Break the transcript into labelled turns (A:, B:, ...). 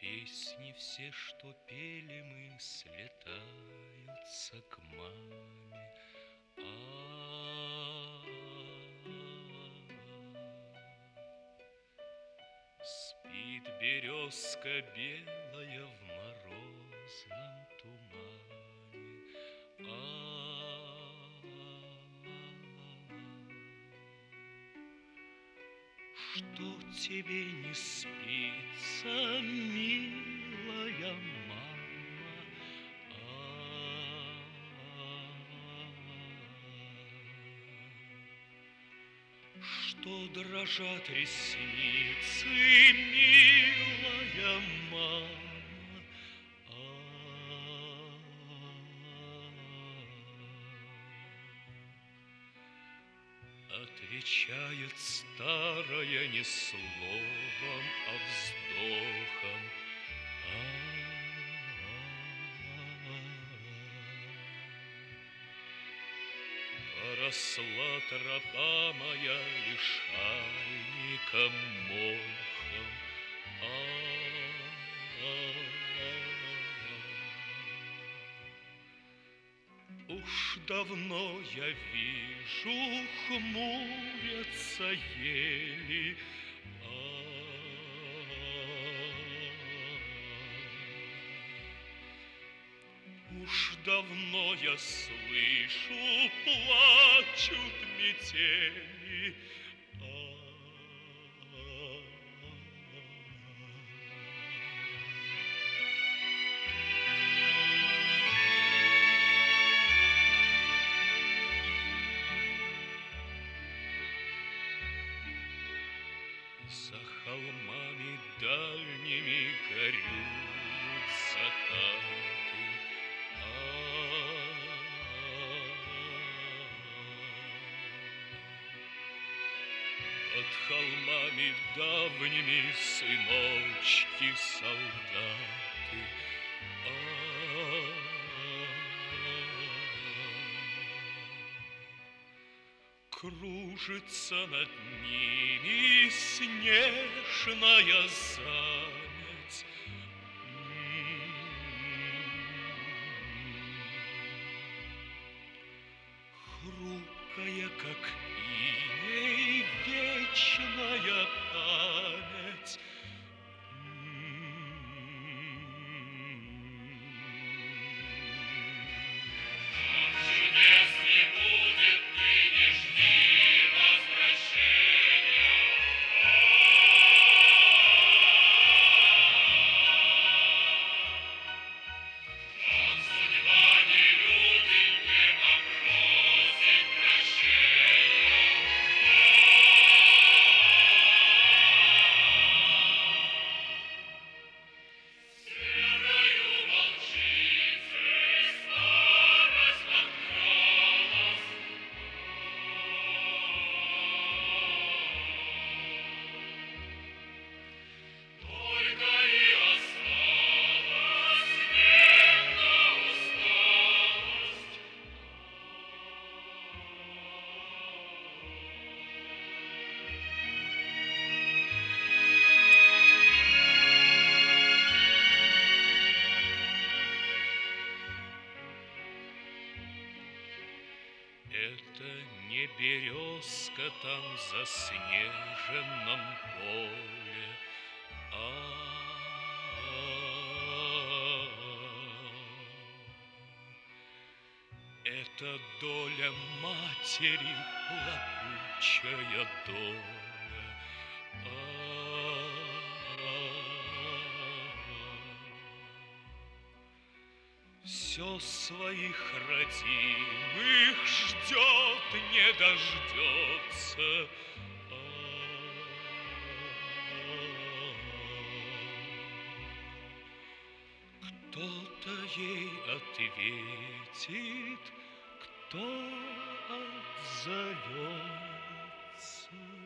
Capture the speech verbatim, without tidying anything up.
A: Песни все, что пели мы, слетаются к маме. А-а-а. Спит березка белая в морозном тумане. А-а-а. Что тебе не спится, милая мама? А-а-а. Что дрожат ресницы, милая мама? Отвечает старая не словом, а вздохом. А-а-а. Поросла тропа моя лишайником мохом. А-а-а. Уж давно я вижу, хмурятся ели. А-а-а. Уж давно я слышу, плачут метели. За холмами дальними горюют закаты. А-а-а. Под холмами давними сыночки солдаты. А-а-а. Кружится над ними снежная заметь. Хрупкая, как иней, вечная память.
B: Чудес не будет, ты не жди возвращения. Он судьба не любит, не попросит прощения. Серою волчицей старость подкралась. Только и осталась смертна усталость.
A: Это не березка там в заснеженном поле. А-а-а. Это доля матери, плакучая доля. А-а-а. Все своих родимых ждет, не дождется. А-а-а. Кто-то ей ответит, кто отзовется.